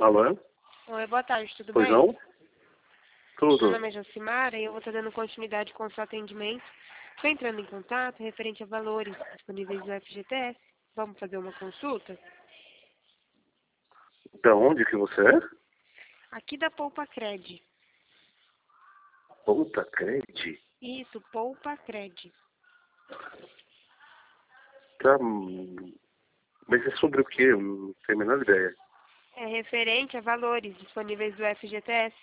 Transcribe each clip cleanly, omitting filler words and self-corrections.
Alô? Oi, boa tarde, tudo Pois bem? não? Meu Tudo. nome é Jacimara e eu vou estar dando continuidade com o seu atendimento. Estou entrando em contato referente a valores disponíveis do FGTS. Vamos fazer uma consulta? Da onde que você é? Aqui da Poupa Cred. Puta crede. Isso, Poupa Cred. Tá. Mas é sobre o quê? Eu não tenho a menor ideia. É referente a valores disponíveis do FGTS.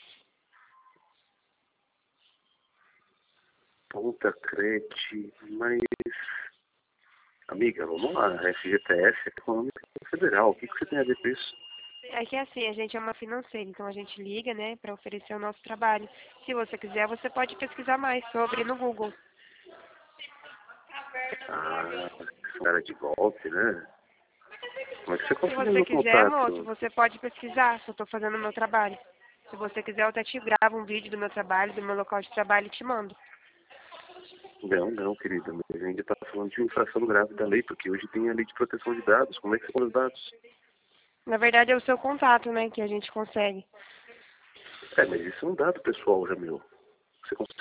Puta crede. Mas. Amiga, vamos lá. FGTS é Econômica Federal. O que você tem a ver com isso? É que assim, a gente é uma financeira, então a gente liga, né, para oferecer o nosso trabalho. Se você quiser, você pode pesquisar mais sobre no Google. Ah, cara de golpe, né? Como é que você Se conseguiu você meu quiser, moço, contato? você pode pesquisar se eu estou fazendo o meu trabalho. Se você quiser, eu até te gravo um vídeo do meu trabalho, do meu local de trabalho e te mando. Não, não, querida. Mas ainda está falando de infração grave da lei, porque hoje tem a lei de proteção de dados. Como é que você põe os dados? Na verdade, é o seu contato, né, que a gente consegue. É, mas isso é um dado pessoal, Jamil. Você consegue